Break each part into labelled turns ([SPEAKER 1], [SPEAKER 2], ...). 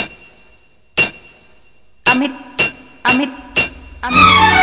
[SPEAKER 1] अमित अमित अमित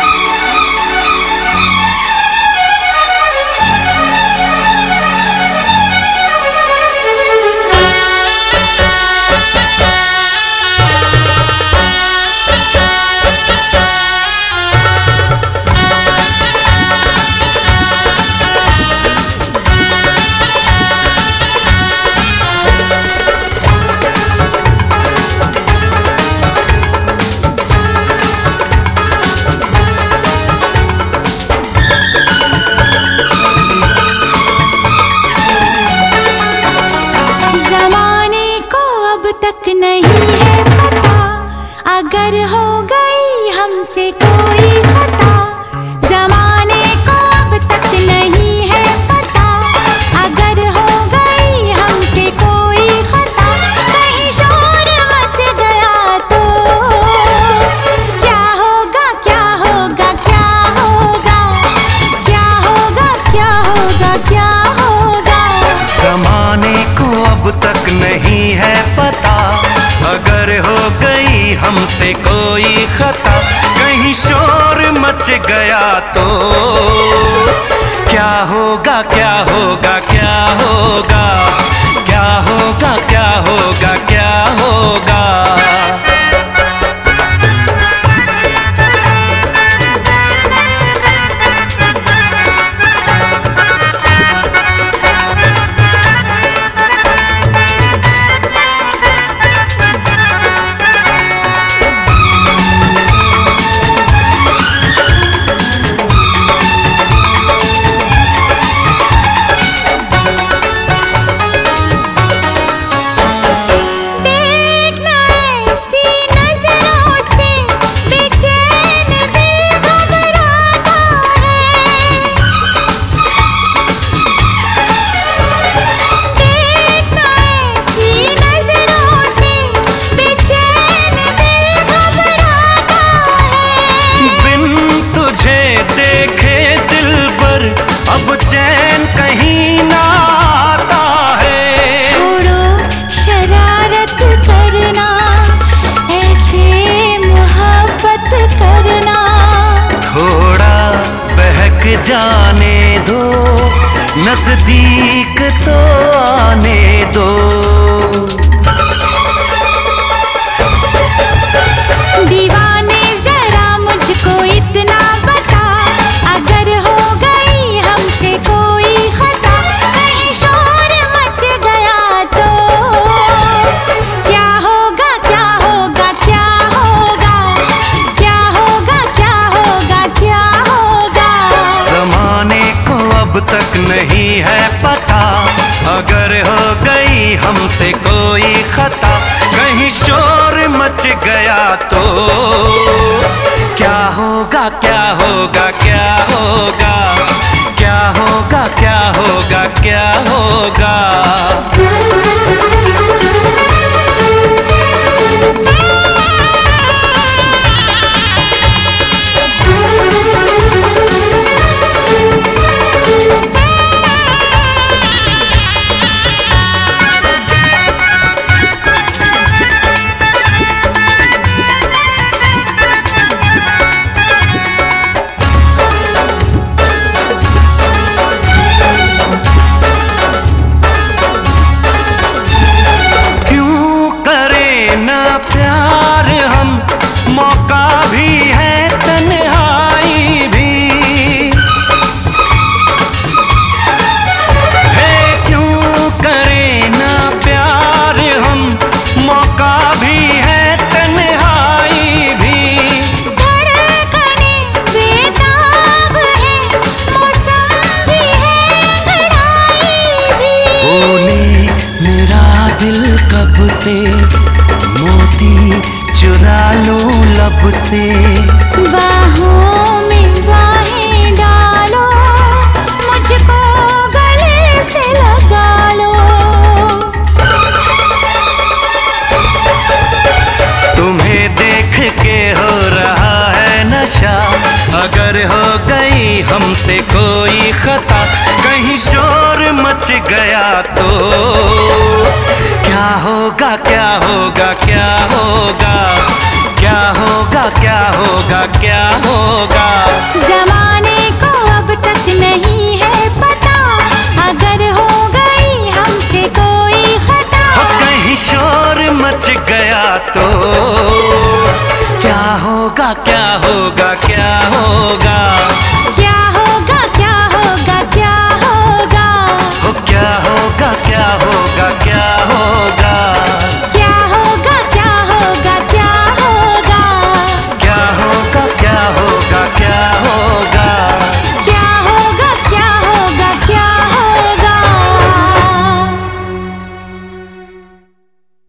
[SPEAKER 2] तक नहीं है पता अगर हो गई हमसे कोई खता। जमाने को अब तक नहीं है पता अगर हो गई हमसे कोई खता। कहीं शोर मच गया तो क्या होगा क्या होगा क्या होगा क्या होगा क्या होगा क्या होगा।
[SPEAKER 3] जमाने को अब तक नहीं है पता अगर हो गई हमसे कोई खता। कहीं शोर मच गया तो क्या होगा क्या होगा क्या होगा क्या होगा क्या होगा क्या होगा। अब चैन कहीं ना आता है।
[SPEAKER 2] छोड़ो शरारत करना ऐसे मोहब्बत करना।
[SPEAKER 3] थोड़ा बहक जाने दो नजदीक तो आने दो।
[SPEAKER 2] दीवाने जरा मुझको इतना बता अगर हो गई हमसे कोई खता। कहीं शोर मच गया तो क्या होगा क्या होगा क्या होगा क्या होगा क्या होगा क्या होगा।
[SPEAKER 3] जमाने को अब तक नहीं है पता अगर हो गई हमसे कोई खता। कहीं शोर मच गया तो क्या होगा क्या होगा क्या होगा क्या होगा क्या होगा क्या होगा। मौका भी है तन्हाई भी है क्यों करें ना प्यार हम। मौका भी है तन्हाई भी।
[SPEAKER 2] धड़कने बेताब है मौसम भी है अंगड़ाई भी।
[SPEAKER 3] बोले मेरा दिल कब से मोती चुरा लो लब से।
[SPEAKER 2] बाहों में बाहें डालो मुझको गले से लगा लो।
[SPEAKER 3] तुम्हें देख के हो रहा है नशा अगर हो गई हमसे कोई खता। कहीं शोर मच गया तो क्या हो होगा क्या होगा क्या होगा, क्या होगा क्या होगा क्या होगा।
[SPEAKER 2] जमाने को अब तक नहीं है पता, अगर हो गई हमसे कोई खता।
[SPEAKER 3] कहीं शोर मच गया तो